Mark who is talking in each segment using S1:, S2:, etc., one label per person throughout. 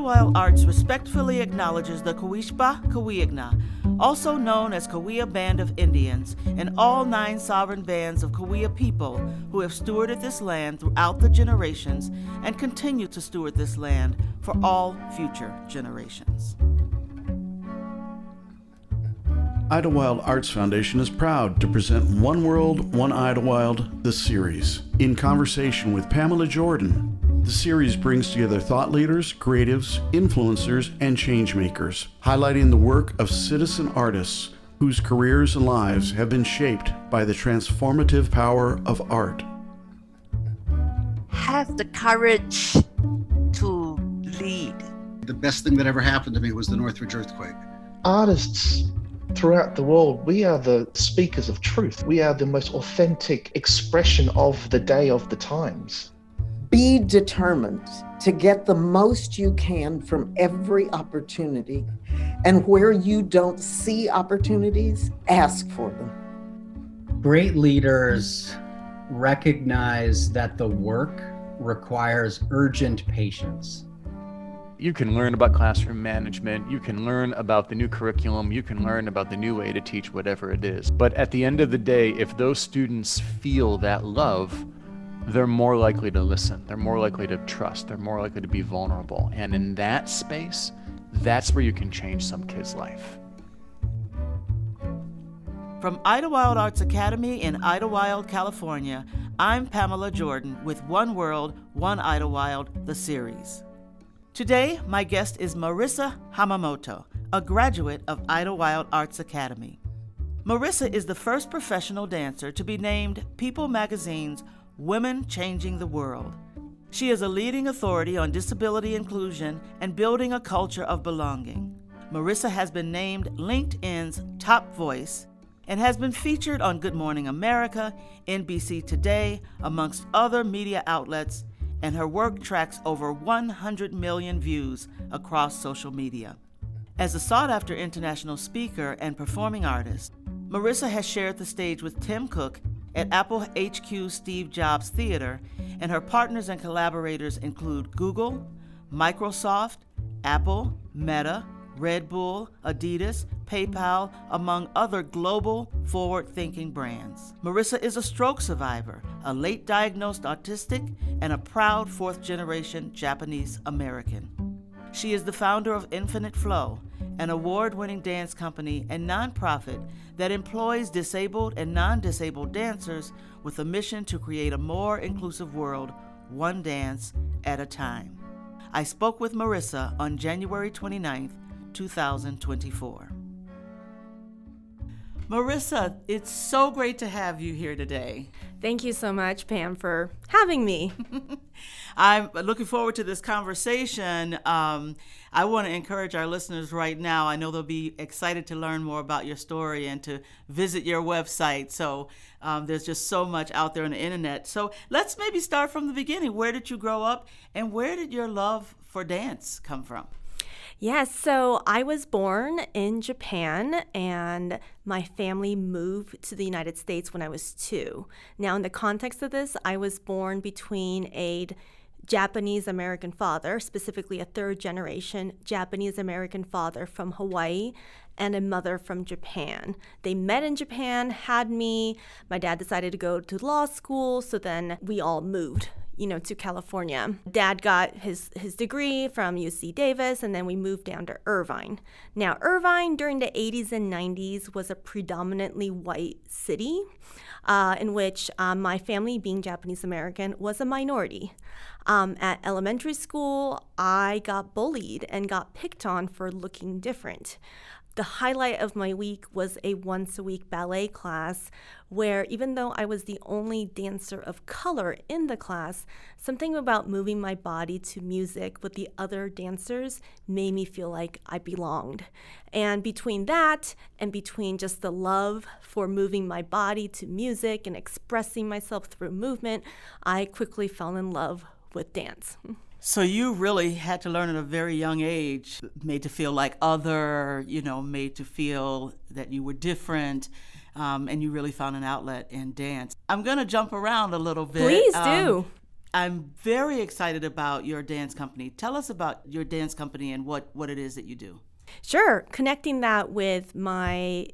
S1: Idlewild Arts respectfully acknowledges the Coishpa Cahuilla, also known as Cahuilla Band of Indians, and all 9 sovereign bands of Cahuilla people who have stewarded this land throughout the generations and continue to steward this land for all future generations.
S2: Idlewild Arts Foundation is proud to present One World, One Idlewild, the series. In conversation with Pamela Jordan, the series brings together thought leaders, creatives, influencers, and changemakers, highlighting the work of citizen artists whose careers and lives have been shaped by the transformative power of art.
S3: Have the courage to lead.
S4: The best thing that ever happened to me was the Northridge earthquake.
S5: Artists throughout the world, we are the speakers of truth. We are the most authentic expression of the day, of the times.
S6: Be determined to get the most you can from every opportunity. And where you don't see opportunities, ask for them.
S7: Great leaders recognize that the work requires urgent patience.
S8: You can learn about classroom management, you can learn about the new curriculum, you can learn about the new way to teach whatever it is. But at the end of the day, if those students feel that love, they're more likely to listen, they're more likely to trust, they're more likely to be vulnerable. And in that space, that's where you can change some kid's life.
S1: From Idlewild Arts Academy in Idlewild, California, I'm Pamela Jordan with One World, One Idlewild, the series. Today, my guest is Marissa Hamamoto, a graduate of Idlewild Arts Academy. Marissa is the first professional dancer to be named People Magazine's Women Changing the World. She is a leading authority on disability inclusion and building a culture of belonging. Marissa has been named LinkedIn's top voice and has been featured on Good Morning America, NBC Today, amongst other media outlets, and her work tracks over 100 million views across social media. As a sought-after international speaker and performing artist, Marissa has shared the stage with Tim Cook at Apple HQ Steve Jobs Theater, and her partners and collaborators include Google, Microsoft, Apple, Meta, Red Bull, Adidas, PayPal, among other global forward-thinking brands. Marissa is a stroke survivor, a late diagnosed autistic, and a proud fourth-generation Japanese American. She is the founder of Infinite Flow, an award-winning dance company and nonprofit that employs disabled and non-disabled dancers with a mission to create a more inclusive world, one dance at a time. I spoke with Marissa on January 29th, 2024. Marissa, it's so great to have you here today.
S9: Thank you so much, Pam, for having me.
S1: I'm looking forward to this conversation. I want to encourage our listeners right now. I know they'll be excited to learn more about your story and to visit your website. So there's just so much out there on the internet. So let's maybe start from the beginning. Where did you grow up, and where did your love for dance come from?
S9: Yes, so I was born in Japan, and my family moved to the United States when I was 2. Now, in the context of this, I was born between a Japanese-American father, specifically a third-generation Japanese-American father from Hawaii, and a mother from Japan. They met in Japan, had me. My dad decided to go to law school, so then we all moved to California. Dad got his degree from UC Davis, and then we moved down to Irvine. Now, Irvine during the 80s and 90s was a predominantly white city in which my family, being Japanese American, was a minority. At elementary school, I got bullied and got picked on for looking different. The highlight of my week was a once-a-week ballet class where, even though I was the only dancer of color in the class, something about moving my body to music with the other dancers made me feel like I belonged. And between that and between just the love for moving my body to music and expressing myself through movement, I quickly fell in love with dance.
S1: So you really had to learn at a very young age, made to feel like other, made to feel that you were different, and you really found an outlet in dance. I'm going to jump around a little bit.
S9: Please do.
S1: I'm very excited about your dance company. Tell us about your dance company and what it is that you do.
S9: Sure, connecting that with my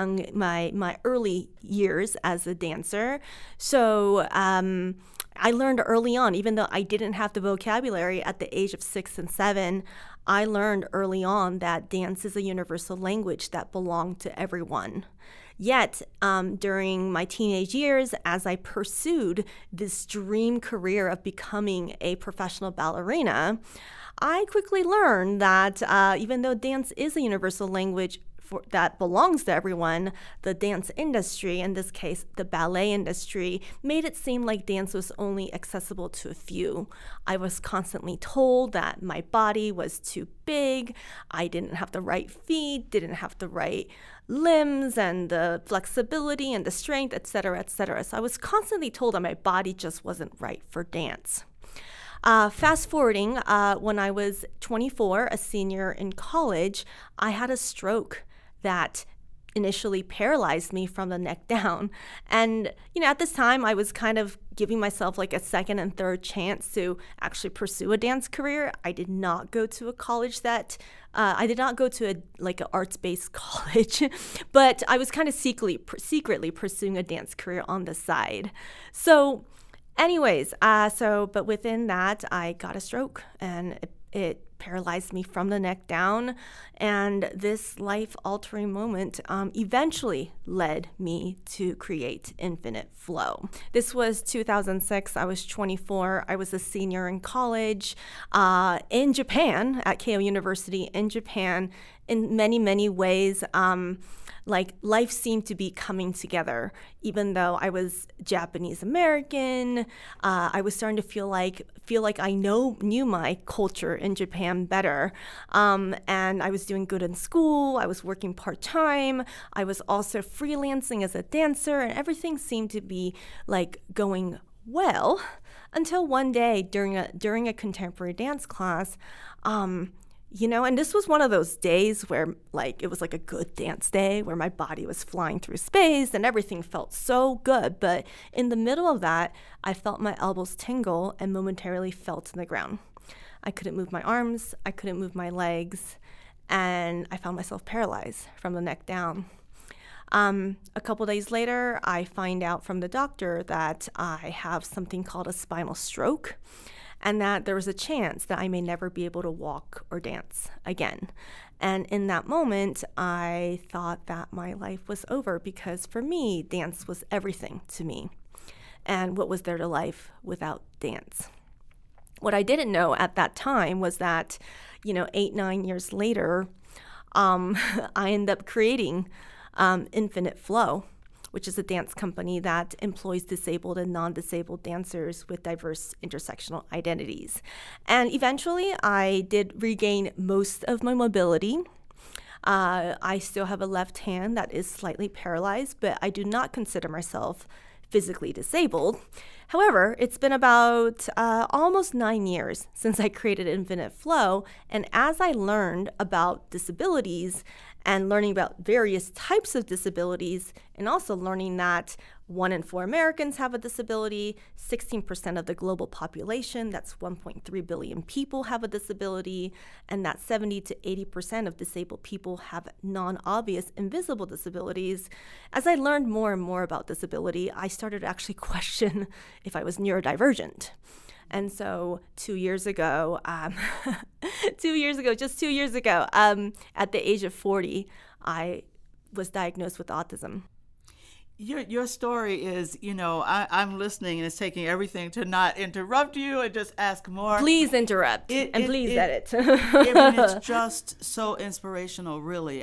S9: early years as a dancer. So I learned early on, even though I didn't have the vocabulary at the age of 6 and 7, I learned early on that dance is a universal language that belonged to everyone. Yet, during my teenage years, as I pursued this dream career of becoming a professional ballerina, I quickly learned that even though dance is a universal language that belongs to everyone, the dance industry, in this case, the ballet industry, made it seem like dance was only accessible to a few. I was constantly told that my body was too big, I didn't have the right feet, didn't have the right limbs and the flexibility and the strength, etc., etc. So I was constantly told that my body just wasn't right for dance. Fast forwarding, when I was 24, a senior in college, I had a stroke that initially paralyzed me from the neck down. And, at this time, I was kind of giving myself like a second and third chance to actually pursue a dance career. I did not go to a college I did not go to an arts-based college, but I was kind of secretly pursuing a dance career on the side. So anyways, but within that, I got a stroke, and it paralyzed me from the neck down. And this life-altering moment eventually led me to create Infinite Flow. This was 2006. I was 24. I was a senior in college in Japan, at Keio University in Japan. In many, many ways, life seemed to be coming together. Even though I was Japanese American, I was starting to feel like I knew my culture in Japan better. And I was doing good in school. I was working part-time. I was also freelancing as a dancer, and everything seemed to be going well until one day during a contemporary dance class. And this was one of those days where it was like a good dance day where my body was flying through space and everything felt so good. But in the middle of that, I felt my elbows tingle and momentarily fell to the ground. I couldn't move my arms, I couldn't move my legs, and I found myself paralyzed from the neck down. A couple days later, I find out from the doctor that I have something called a spinal stroke, and that there was a chance that I may never be able to walk or dance again. And in that moment, I thought that my life was over, because for me, dance was everything to me. And what was there to life without dance? What I didn't know at that time was that, 8-9 years later, I ended up creating Infinite Flow, which is a dance company that employs disabled and non-disabled dancers with diverse intersectional identities. And eventually, I did regain most of my mobility. I still have a left hand that is slightly paralyzed, but I do not consider myself physically disabled. However, it's been about almost 9 years since I created Infinite Flow, and as I learned about disabilities and learning about various types of disabilities, and also learning that 1 in 4 Americans have a disability, 16% of the global population, that's 1.3 billion people, have a disability, and that 70 to 80% of disabled people have non-obvious invisible disabilities. As I learned more and more about disability, I started to actually question if I was neurodivergent. And so 2 years ago, just 2 years ago, at the age of 40, I was diagnosed with autism.
S1: Your story is, I'm listening, and it's taking everything to not interrupt you and just ask more.
S9: Please interrupt, please edit.
S1: It's just so inspirational, really.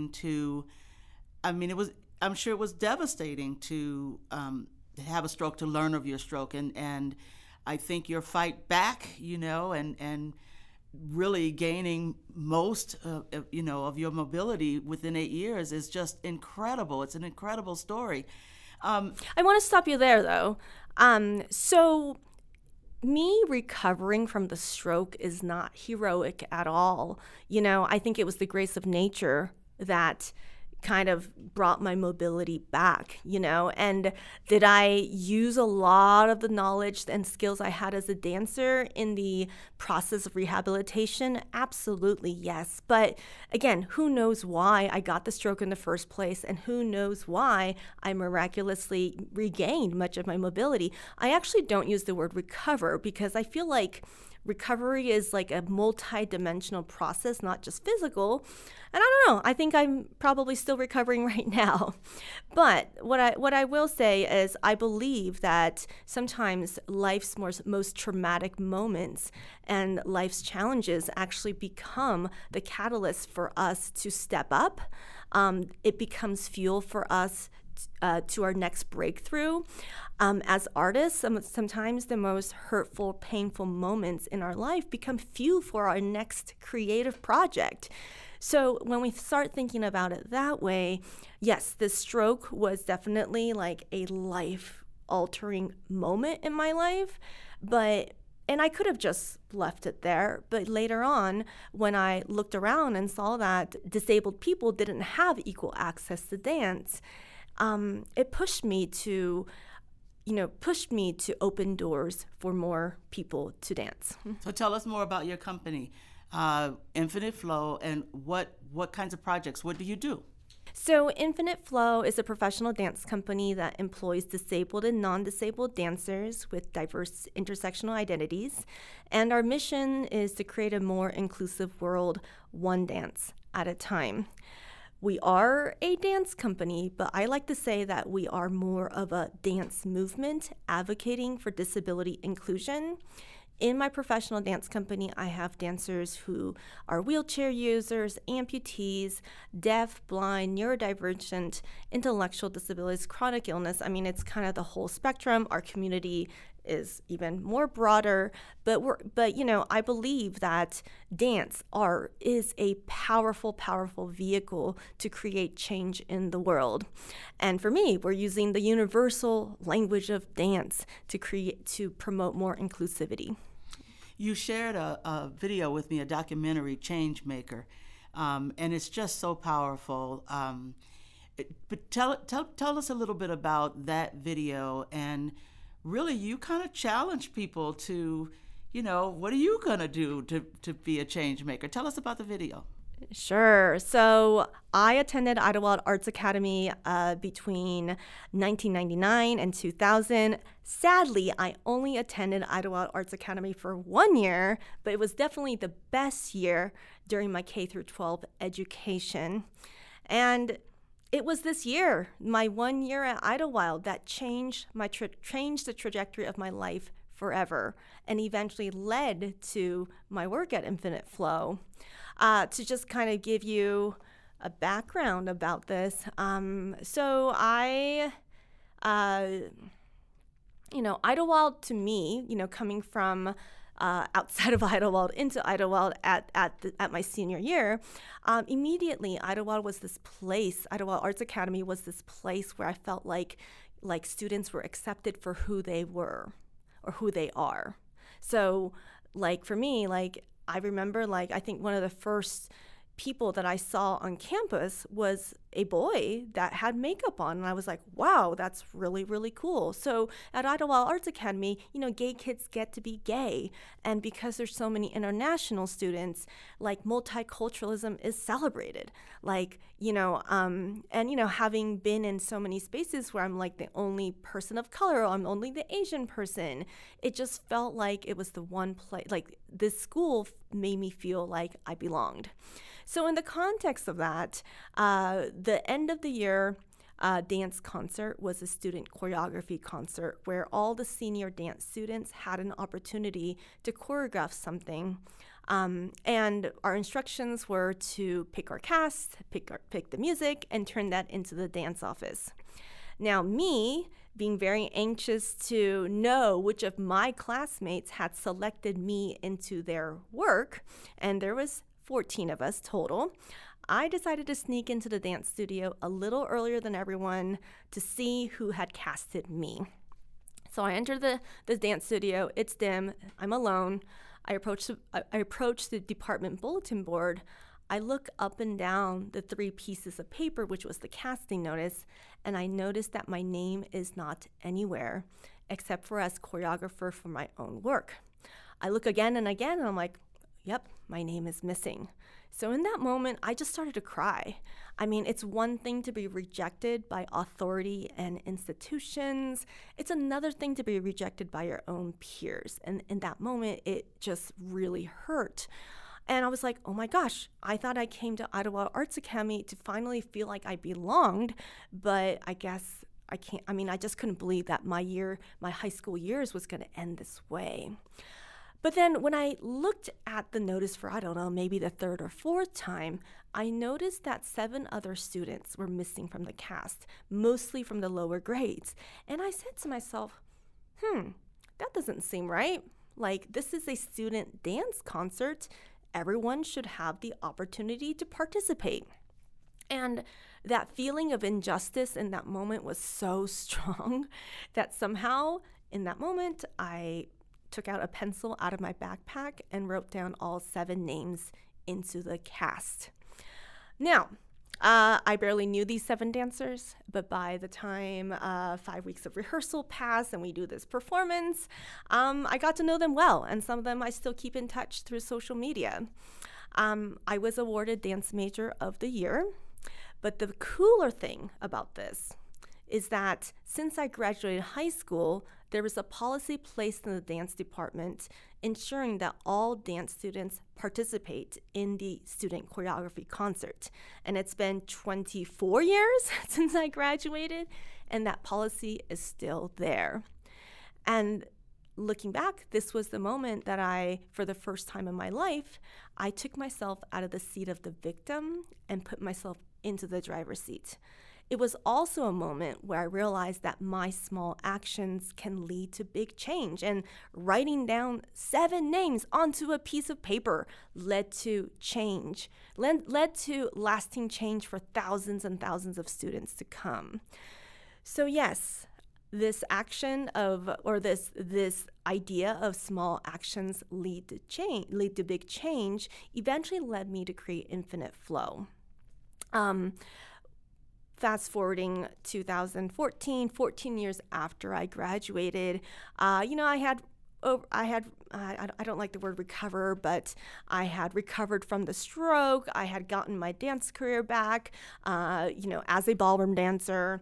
S1: I'm sure it was devastating to have a stroke, to learn of your stroke, and I think your fight back, and really gaining most, of your mobility within 8 years is just incredible. It's an incredible story.
S9: I want to stop you there, though. So me recovering from the stroke is not heroic at all. I think it was the grace of nature that kind of brought my mobility back, and did I use a lot of the knowledge and skills I had as a dancer in the process of rehabilitation? Absolutely, yes. But again, who knows why I got the stroke in the first place, and who knows why I miraculously regained much of my mobility. I actually don't use the word recover because I feel like recovery is like a multi-dimensional process, not just physical. And I don't know, I think I'm probably still recovering right now. But what I will say is I believe that sometimes life's most traumatic moments and life's challenges actually become the catalyst for us to step up. It becomes fuel for us to our next breakthrough. As artists, sometimes the most hurtful, painful moments in our life become fuel for our next creative project. So when we start thinking about it that way, yes, the stroke was definitely like a life-altering moment in my life, and I could have just left it there. But later on, when I looked around and saw that disabled people didn't have equal access to dance, it pushed me to open doors for more people to dance.
S1: So tell us more about your company, Infinite Flow, and what kinds of projects, what do you do?
S9: So Infinite Flow is a professional dance company that employs disabled and non-disabled dancers with diverse intersectional identities. And our mission is to create a more inclusive world, one dance at a time. We are a dance company, but I like to say that we are more of a dance movement advocating for disability inclusion. In my professional dance company, I have dancers who are wheelchair users, amputees, deaf, blind, neurodivergent, intellectual disabilities, chronic illness. I mean, it's kind of the whole spectrum. Our community is even more broader, but I believe that art is a powerful vehicle to create change in the world. And for me, we're using the universal language of dance to promote more inclusivity.
S1: You shared a video with me, a documentary, Change Maker, and it's just so powerful. But tell us a little bit about that video. And really, you kind of challenge people to, what are you going to do to be a change maker? Tell us about the video.
S9: Sure. So I attended Idlewild Arts Academy between 1999 and 2000. Sadly, I only attended Idlewild Arts Academy for 1 year, but it was definitely the best year during my K through 12 education. And it was this year, my 1 year at Idlewild, that changed the trajectory of my life forever, and eventually led to my work at Infinite Flow. To just kind of give you a background about this, so Idlewild to me, coming from outside of Idlewild into Idlewild at my senior year, immediately Idlewild Arts Academy was this place where I felt like students were accepted for who they were or who they are. So for me, I remember, I think one of the first people that I saw on campus was a boy that had makeup on. And I was like, wow, that's really, really cool. So at Idlewild Arts Academy, gay kids get to be gay. And because there's so many international students, multiculturalism is celebrated. Having been in so many spaces where I'm the only person of color, or I'm only the Asian person, it just felt like it was the one place, this school made me feel like I belonged. So in the context of that, the end of the year dance concert was a student choreography concert where all the senior dance students had an opportunity to choreograph something. And our instructions were to pick our cast, pick the music, and turn that into the dance office. Now, me being very anxious to know which of my classmates had selected me into their work, and there was 14 of us total, I decided to sneak into the dance studio a little earlier than everyone to see who had casted me. So I entered the dance studio. It's dim. I'm alone. I approached the department bulletin board. I look up and down the 3 pieces of paper, which was the casting notice, and I noticed that my name is not anywhere except for as choreographer for my own work. I look again and again, and I'm like, yep, my name is missing. So in that moment, I just started to cry. I mean, it's one thing to be rejected by authority and institutions. It's another thing to be rejected by your own peers. And in that moment, it just really hurt. And I was like, oh my gosh, I thought I came to Idlewild Arts Academy to finally feel like I belonged, but I guess I can't. I mean, I just couldn't believe that my high school years was going to end this way. But then when I looked at the notice for, I don't know, maybe the 3rd or 4th time, I noticed that 7 other students were missing from the cast, mostly from the lower grades. And I said to myself, that doesn't seem right. Like, this is a student dance concert. Everyone should have the opportunity to participate. And that feeling of injustice in that moment was so strong that somehow in that moment I took out a pencil out of my backpack and wrote down all 7 names into the cast. Now, I barely knew these 7 dancers, but by the time 5 weeks of rehearsal passed and we do this performance, I got to know them well, and some of them I still keep in touch through social media. I was awarded Dance Major of the Year, but the cooler thing about this is that since I graduated high school, there was a policy placed in the dance department ensuring that all dance students participate in the student choreography concert. And it's been 24 years since I graduated, and that policy is still there. And looking back, this was the moment that for the first time in my life, I took myself out of the seat of the victim and put myself into the driver's seat. It was also a moment where I realized that my small actions can lead to big change, and writing down 7 names onto a piece of paper led to change, led to lasting change for thousands and thousands of students to come. So yes, this action this idea of small actions lead to big change eventually led me to create Infinite Flow. Fast forwarding 2014, 14 years after I graduated, I don't like the word recover, but I had recovered from the stroke. I had gotten my dance career back, as a ballroom dancer.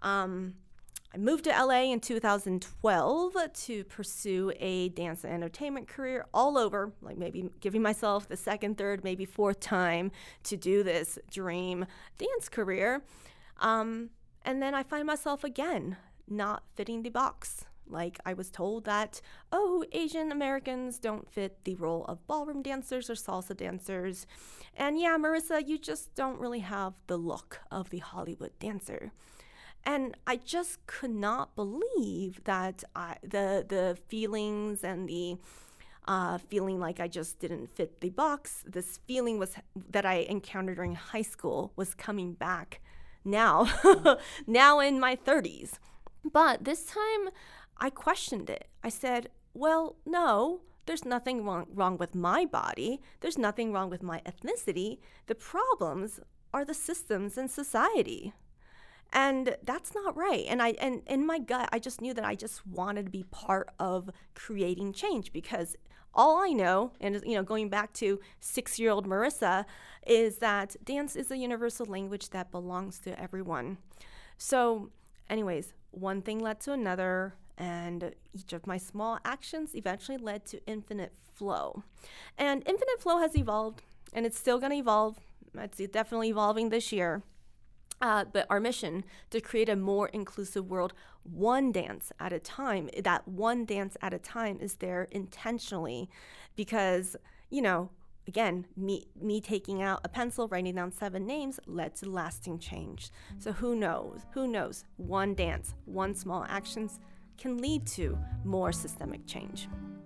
S9: I moved to LA in 2012 to pursue a dance and entertainment career all over, like maybe giving myself the 2nd, 3rd, maybe 4th time to do this dream dance career. And then I find myself again not fitting the box. Like, I was told that, Asian Americans don't fit the role of ballroom dancers or salsa dancers. And yeah, Marissa, you just don't really have the look of the Hollywood dancer. And I just could not believe that the feelings and the feeling like I just didn't fit the box, this feeling that I encountered during high school was coming back now in my 30s. But this time I questioned it. I said, well, no, there's nothing wrong with my body. There's nothing wrong with my ethnicity. The problems are the systems in society. And that's not right. And in my gut, I just knew that I just wanted to be part of creating change, because all I know, and going back to 6-year-old Marissa, is that dance is a universal language that belongs to everyone. So anyways, one thing led to another, and each of my small actions eventually led to Infinite Flow. And Infinite Flow has evolved, and it's still going to evolve. It's definitely evolving this year. But our mission to create a more inclusive world, one dance at a time, that one dance at a time is there intentionally because, again, me taking out a pencil, writing down 7 names led to lasting change. So who knows, one dance, one small actions can lead to more systemic change.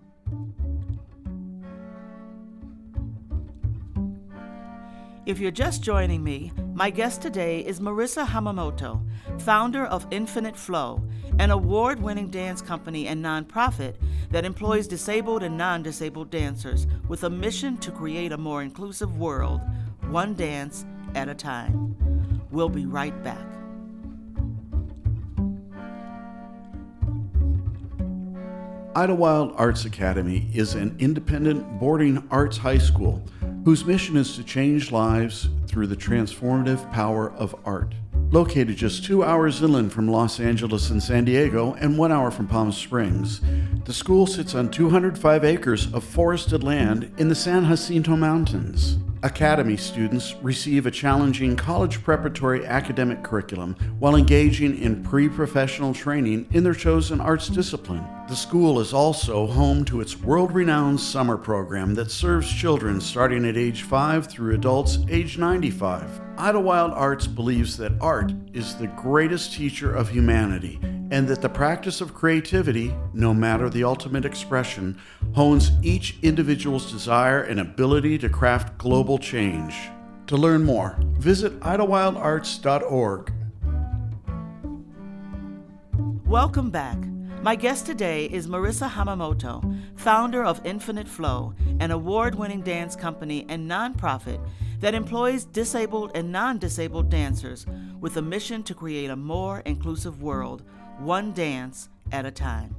S1: If you're just joining me, my guest today is Marissa Hamamoto, founder of Infinite Flow, an award-winning dance company and nonprofit that employs disabled and non-disabled dancers with a mission to create a more inclusive world, one dance at a time. We'll be right back.
S2: Idlewild Arts Academy is an independent boarding arts high school whose mission is to change lives through the transformative power of art. Located just 2 hours inland from Los Angeles and San Diego and 1 hour from Palm Springs, the school sits on 205 acres of forested land in the San Jacinto Mountains. Academy students receive a challenging college preparatory academic curriculum while engaging in pre-professional training in their chosen arts discipline. The school is also home to its world-renowned summer program that serves children starting at age 5 through adults age 95. Idlewild Arts believes that art is the greatest teacher of humanity and that the practice of creativity, no matter the ultimate expression, hones each individual's desire and ability to craft global change. To learn more, visit idlewildarts.org.
S1: Welcome back. My guest today is Marissa Hamamoto, founder of Infinite Flow, an award-winning dance company and nonprofit that employs disabled and non-disabled dancers with a mission to create a more inclusive world, one dance at a time.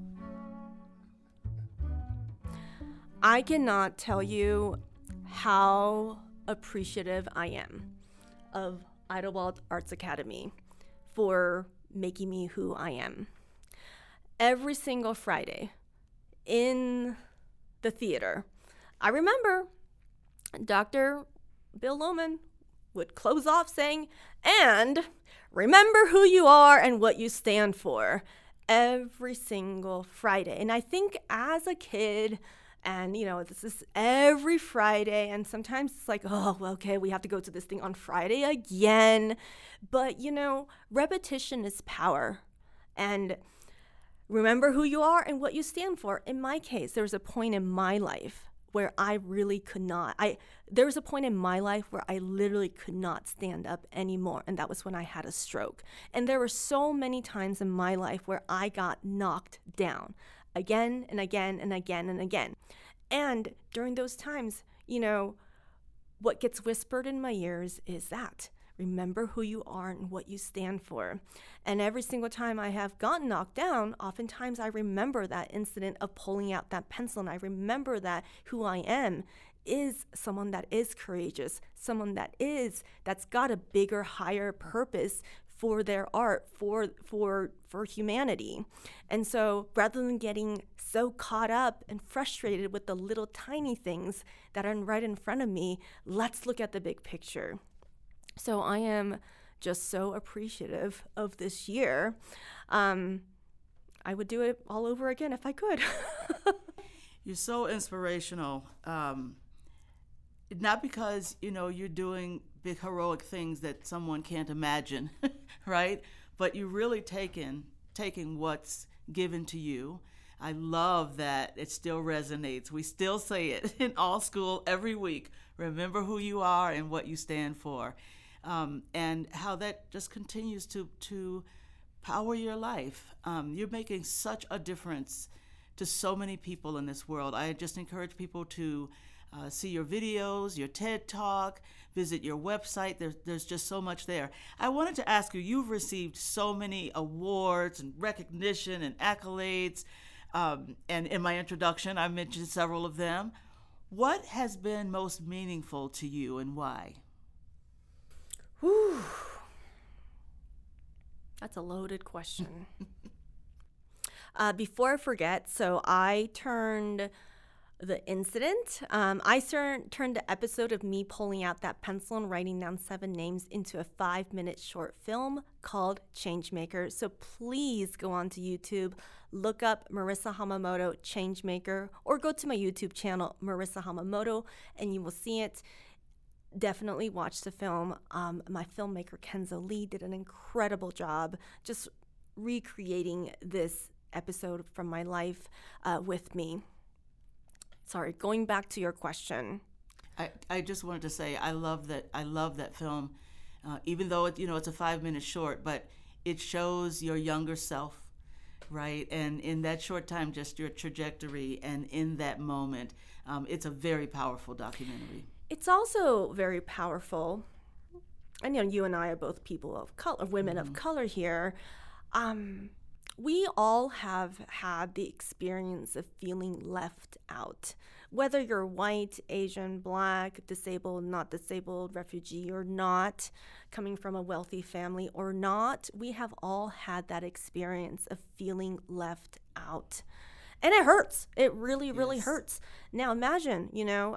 S9: I cannot tell you how appreciative I am of Idlewild Arts Academy for making me who I am. Every single Friday in the theater, I remember Dr. Bill Lohman would close off saying, "And remember who you are and what you stand for," every single Friday. And I think as a kid, and this is every Friday, and sometimes it's like, oh, well, okay, we have to go to this thing on Friday again. But repetition is power. And remember who you are and what you stand for. In my case, there was a point in my life where I really could not. There was a point in my life where I literally could not stand up anymore, and that was when I had a stroke. And there were so many times in my life where I got knocked down again and again and again and again. And during those times, what gets whispered in my ears is that, remember who you are and what you stand for. And every single time I have gotten knocked down, oftentimes I remember that incident of pulling out that pencil, and I remember that who I am is someone that is courageous, someone that's got a bigger, higher purpose for their art, for humanity. And so rather than getting so caught up and frustrated with the little tiny things that are right in front of me, let's look at the big picture. So I am just so appreciative of this year. I would do it all over again if I could.
S1: You're so inspirational. Not because, you're doing big heroic things that someone can't imagine, right? But you're really taking what's given to you. I love that it still resonates. We still say it in all school every week. Remember who you are and what you stand for. And how that just continues to power your life. You're making such a difference to so many people in this world. I just encourage people to see your videos, your TED Talk, visit your website. There's just so much there. I wanted to ask you, you've received so many awards and recognition and accolades. And in my introduction, I mentioned several of them. What has been most meaningful to you and why?
S9: Whew. That's a loaded question. Before I forget, so I turned the incident, I turned the episode of me pulling out that pencil and writing down 7 names into a 5-minute short film called Changemaker. So please go on to YouTube, look up Marissa Hamamoto Changemaker, or go to my YouTube channel, Marissa Hamamoto, and you will see it. Definitely watch the film. My filmmaker, Kenzo Lee, did an incredible job just recreating this episode from my life with me. Sorry, going back to your question.
S1: I just wanted to say I love that film, even though it's a 5-minute short, but it shows your younger self, right? And in that short time, just your trajectory, and in that moment, it's a very powerful documentary.
S9: It's also very powerful. And you and I are both people of color, women of color here. We all have had the experience of feeling left out. Whether you're white, Asian, Black, disabled, not disabled, refugee or not, coming from a wealthy family or not, we have all had that experience of feeling left out. And it hurts. It really, really hurts. Now imagine,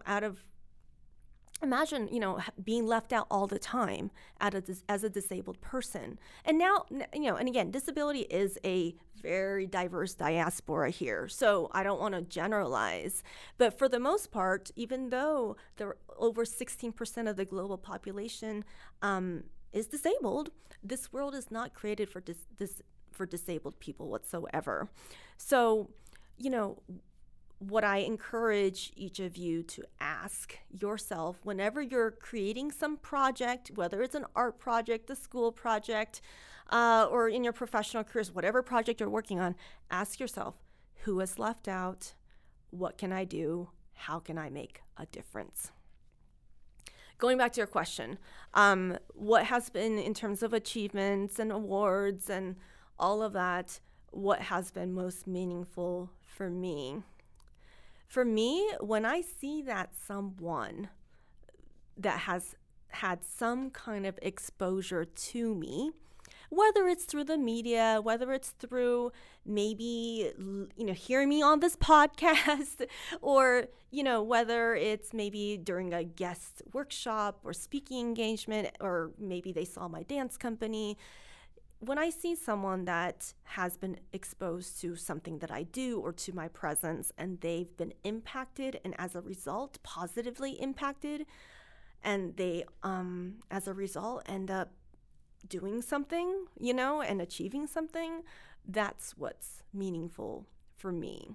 S9: being left out all the time as a disabled person. And now, and again, disability is a very diverse diaspora here. So I don't want to generalize. But for the most part, even though over 16% of the global population is disabled, this world is not created for disabled people whatsoever. So, what I encourage each of you to ask yourself whenever you're creating some project, whether it's an art project, a school project, or in your professional careers, whatever project you're working on, ask yourself, who is left out? What can I do? How can I make a difference? Going back to your question, what has been in terms of achievements and awards and all of that, what has been most meaningful for me? For me, when I see that someone that has had some kind of exposure to me, whether it's through the media, whether it's through maybe, hearing me on this podcast, or, whether it's maybe during a guest workshop or speaking engagement, or maybe they saw my dance company. When I see someone that has been exposed to something that I do or to my presence, and they've been impacted and as a result positively impacted, and they as a result end up doing something, and achieving something, that's what's meaningful for me.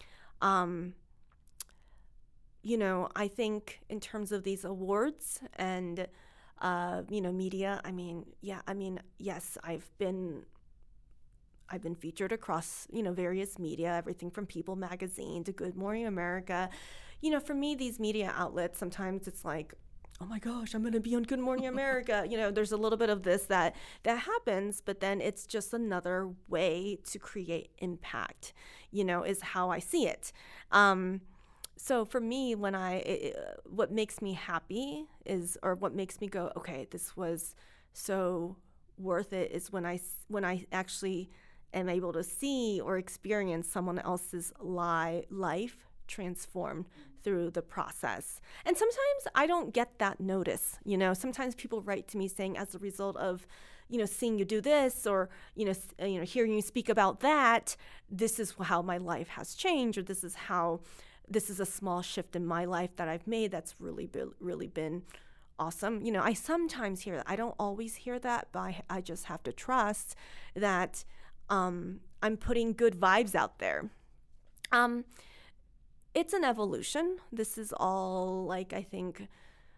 S9: I think in terms of these awards and media, yes, I've been featured across, various media, everything from People Magazine to Good Morning America. For me, these media outlets, sometimes it's like, oh my gosh, I'm going to be on Good Morning America. There's a little bit of this that happens, but then it's just another way to create impact, is how I see it. So for me, what makes me happy or what makes me go, okay, this was so worth it, is when I actually am able to see or experience someone else's life transformed through the process. And sometimes I don't get that notice. Sometimes people write to me saying, as a result of, seeing you do this, or, hearing you speak about that, this is how my life has changed, or this is a small shift in my life that I've made that's really been awesome. I sometimes hear that. I don't always hear that, but I just have to trust that I'm putting good vibes out there. It's an evolution. This is all I think,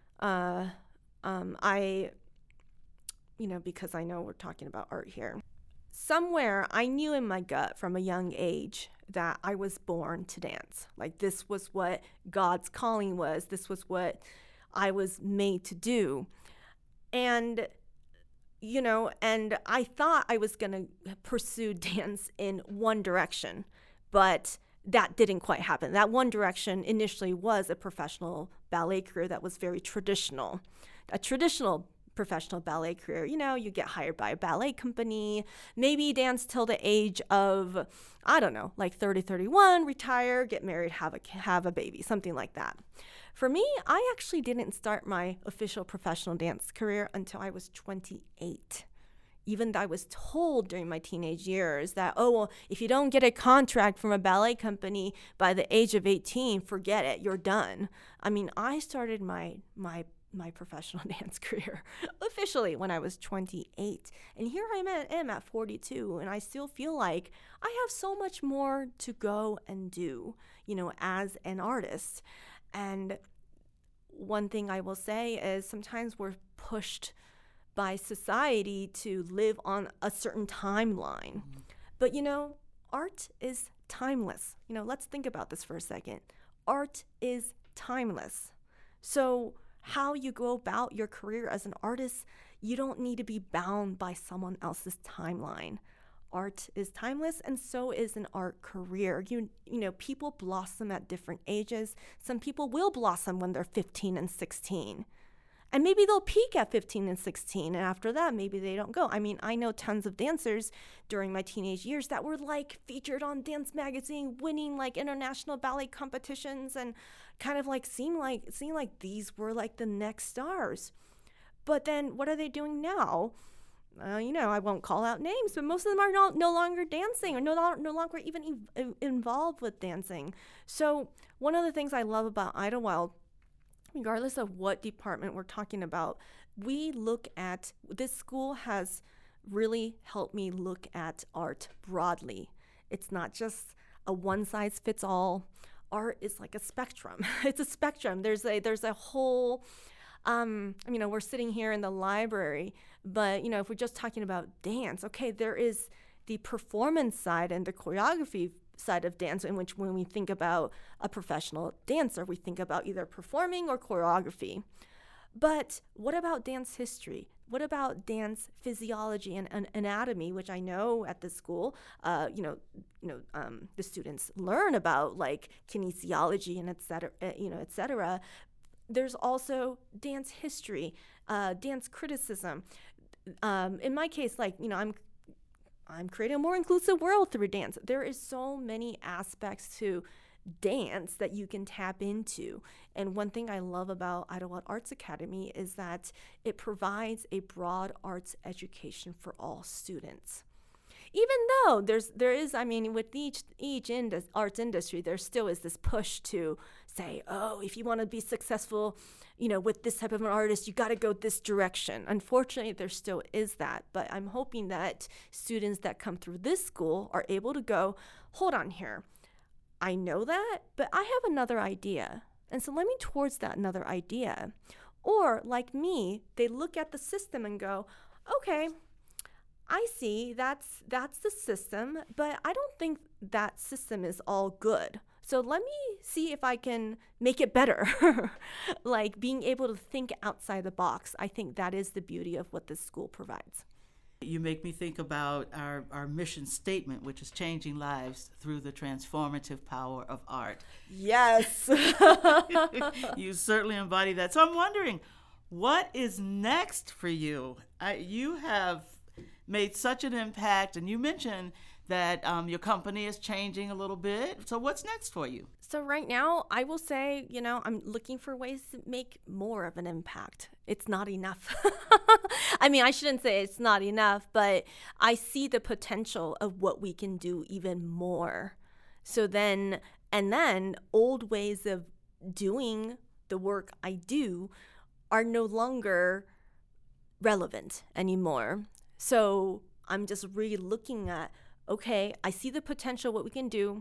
S9: because I know we're talking about art here. Somewhere I knew in my gut from a young age that I was born to dance. This was what God's calling was. This was what I was made to do. And, and I thought I was going to pursue dance in one direction, but that didn't quite happen. That one direction initially was a professional ballet career that was very traditional, a traditional professional ballet career. You get hired by a ballet company, maybe dance till the age of, 30, 31, retire, get married, have a baby, something like that. For me, I actually didn't start my official professional dance career until I was 28. Even though I was told during my teenage years that, if you don't get a contract from a ballet company by the age of 18, forget it, you're done. I started my professional dance career officially when I was 28. And here I am at 42, and I still feel like I have so much more to go and do, as an artist. And one thing I will say is sometimes we're pushed by society to live on a certain timeline. But, art is timeless. Let's think about this for a second. Art is timeless. So how you go about your career as an artist, you don't need to be bound by someone else's timeline. Art is timeless, and so is an art career. You know, people blossom at different ages. Some people will blossom when they're 15 and 16. And maybe they'll peak at 15 and 16, and after that, maybe they don't go. I mean, I know tons of dancers during my teenage years that were like featured on Dance Magazine, winning like international ballet competitions, and kind of like seeing like these were like the next stars. But then what are they doing now? You know, I won't call out names, but most of them are no longer dancing, or no longer even involved with dancing. So one of the things I love about Idlewild, regardless of what department we're talking about, this school has really helped me look at art broadly. It's not just a one-size-fits-all. Art is like a spectrum. It's a spectrum. There's a whole, you know, we're sitting here in the library, but, you know, if we're just talking about dance, okay, there is the performance side and the choreography side of dance, in which when we think about a professional dancer, we think about either performing or choreography. But what about dance history? What about dance physiology and anatomy, which I know at the school, the students learn about, like kinesiology and et cetera. There's also dance history, dance criticism. In my case, like, you know, I'm creating a more inclusive world through dance. There is so many aspects to dance that you can tap into. And one thing I love about Idlewild Arts Academy is that it provides a broad arts education for all students. Even though there is, I mean, with each arts industry, there still is this push to say, oh, if you want to be successful, you know, with this type of an artist, you got to go this direction. Unfortunately, there still is that. But I'm hoping that students that come through this school are able to go, hold on here. I know that, but I have another idea. And so let me towards that another idea. Or like me, they look at the system and go, okay, I see that's the system, but I don't think that system is all good. So let me see if I can make it better. Like being able to think outside the box. I think that is the beauty of what this school provides.
S1: You make me think about our mission statement, which is changing lives through the transformative power of art.
S9: Yes.
S1: You certainly embody that. So I'm wondering, what is next for you? You have made such an impact, and you mentioned that your company is changing a little bit. So what's next for you?
S9: So right now, I will say, you know, I'm looking for ways to make more of an impact. It's not enough. I mean, I shouldn't say it's not enough, but I see the potential of what we can do even more. So then old ways of doing the work I do are no longer relevant anymore. So I'm just really looking at, okay, I see the potential, what we can do,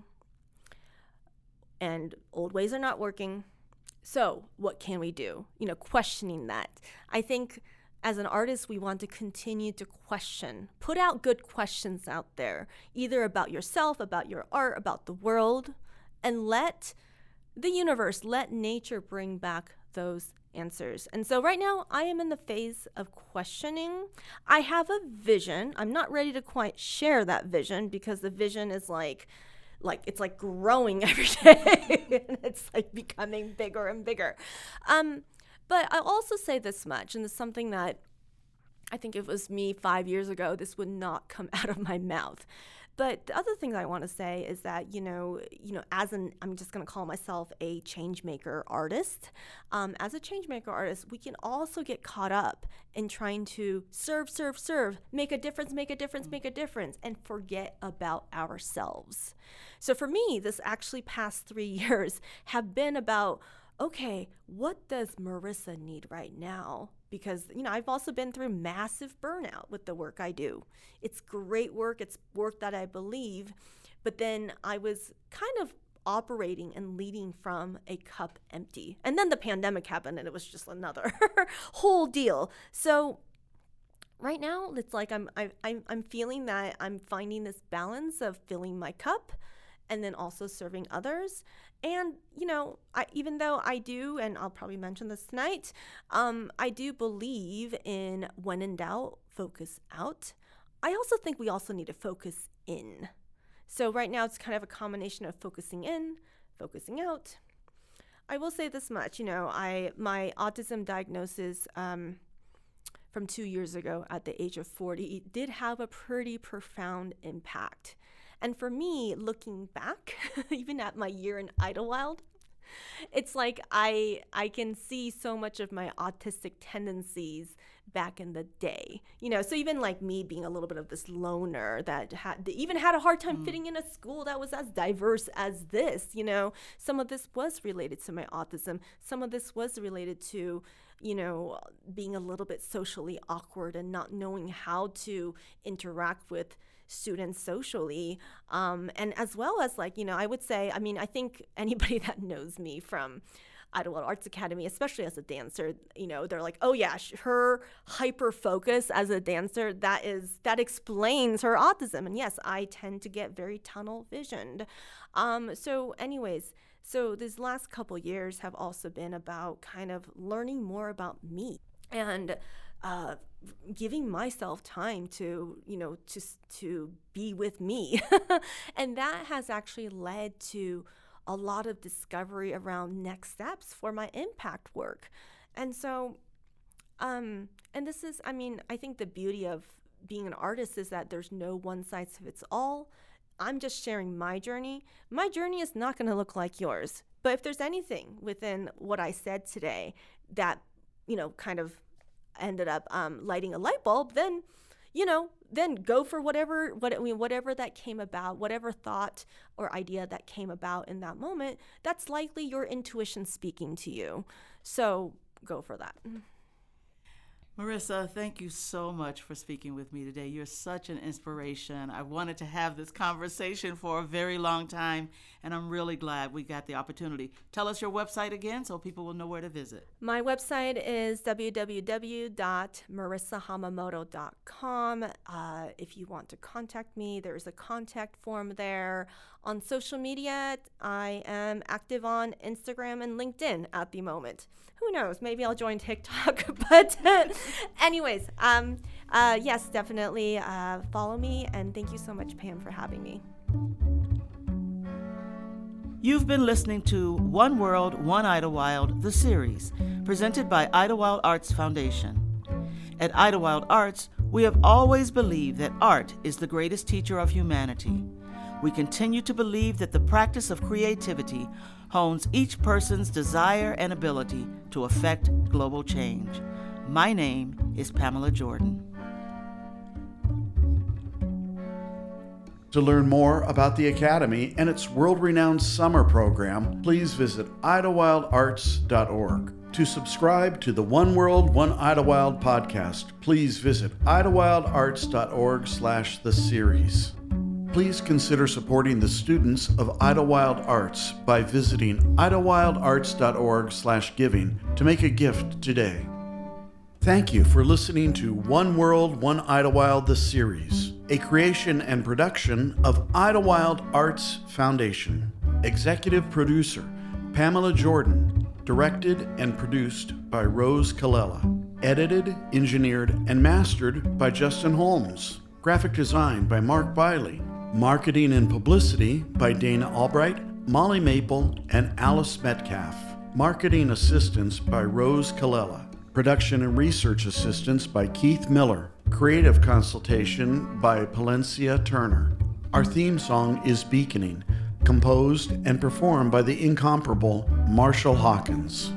S9: and old ways are not working. So what can we do? You know, questioning that. I think as an artist, we want to continue to question, put out good questions out there, either about yourself, about your art, about the world, and let the universe, let nature bring back those answers. And so right now I am in the phase of questioning. I have a vision. I'm not ready to quite share that vision because the vision is like it's like growing every day and it's like becoming bigger and bigger. But I'll also say this much, and it's something that I think if it was me 5 years ago, this would not come out of my mouth. But the other thing I want to say is that, I'm just going to call myself a change maker artist. As a change maker artist, we can also get caught up in trying to serve, make a difference, and forget about ourselves. So for me, this actually past 3 years have been about, okay, what does Marissa need right now? Because, I've also been through massive burnout with the work I do. It's great work. It's work that I believe. But then I was kind of operating and leading from a cup empty. And then the pandemic happened and it was just another whole deal. So right now, it's like I'm feeling that I'm finding this balance of filling my cup and then also serving others. And, even though I do, and I'll probably mention this tonight, I do believe in when in doubt, focus out. I also think we also need to focus in. So right now it's kind of a combination of focusing in, focusing out. I will say this much, my autism diagnosis from 2 years ago at the age of 40 did have a pretty profound impact. And for me, looking back, even at my year in Idlewild, it's like I can see so much of my autistic tendencies back in the day. So even like me being a little bit of this loner that even had a hard time fitting in a school that was as diverse as this, some of this was related to my autism. Some of this was related to, being a little bit socially awkward and not knowing how to interact with students socially, and as well as I would say, I think anybody that knows me from Idlewild Arts Academy, especially as a dancer, they're like, oh yeah, her hyper focus as a dancer, that explains her autism. And yes, I tend to get very tunnel visioned. So these last couple years have also been about kind of learning more about me and giving myself time to be with me. And that has actually led to a lot of discovery around next steps for my impact work. And so, and this is, I think the beauty of being an artist is that there's no one size fits all. I'm just sharing my journey. My journey is not going to look like yours. But if there's anything within what I said today that, kind of ended up lighting a light bulb, then go for whatever that came about, whatever thought or idea that came about in that moment, that's likely your intuition speaking to you. So go for that.
S1: Marissa, thank you so much for speaking with me today. You're such an inspiration. I wanted to have this conversation for a very long time, and I'm really glad we got the opportunity. Tell us your website again so people will know where to visit.
S9: My website is www.marissahamamoto.com. If you want to contact me, there's a contact form there. On social media, I am active on Instagram and LinkedIn at the moment. Who knows? Maybe I'll join TikTok. But anyways, yes, definitely follow me. And thank you so much, Pam, for having me.
S1: You've been listening to One World, One Idlewild, the series, presented by Idlewild Arts Foundation. At Idlewild Arts, we have always believed that art is the greatest teacher of humanity. We continue to believe that the practice of creativity hones each person's desire and ability to affect global change. My name is Pamela Jordan.
S2: To learn more about the Academy and its world-renowned summer program, please visit idlewildarts.org. To subscribe to the One World, One Idlewild podcast, please visit idlewildarts.org/the series. Please consider supporting the students of Idlewild Arts by visiting idlewildarts.org/giving to make a gift today. Thank you for listening to One World, One Idlewild, the series, a creation and production of Idlewild Arts Foundation. Executive producer, Pamela Jordan. Directed and produced by Rose Colella. Edited, engineered, and mastered by Justin Holmes. Graphic design by Mark Biley. Marketing and publicity by Dana Albright, Molly Maple, and Alice Metcalf. Marketing assistance by Rose Colella. Production and research assistance by Keith Miller. Creative consultation by Palencia Turner. Our theme song is Beaconing, composed and performed by the incomparable Marshall Hawkins.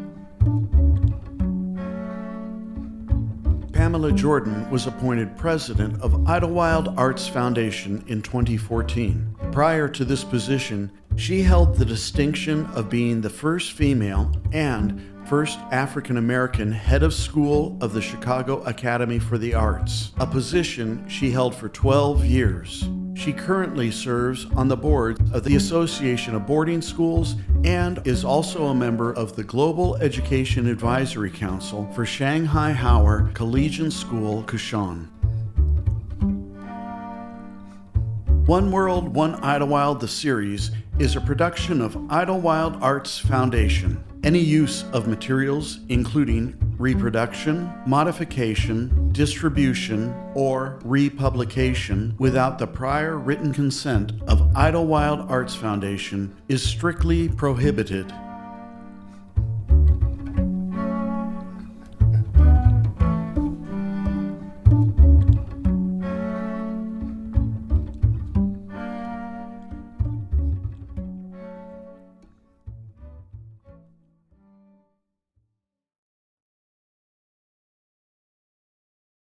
S2: Pamela Jordan was appointed president of Idlewild Arts Foundation in 2014. Prior to this position, she held the distinction of being the first female and first African American head of school of the Chicago Academy for the Arts, a position she held for 12 years. She currently serves on the board of the Association of Boarding Schools and is also a member of the Global Education Advisory Council for Shanghai Howard Collegiate School, Kushan. One World, One Idlewild, the series is a production of Idlewild Arts Foundation. Any use of materials, including reproduction, modification, distribution, or republication without the prior written consent of Idlewild Arts Foundation is strictly prohibited.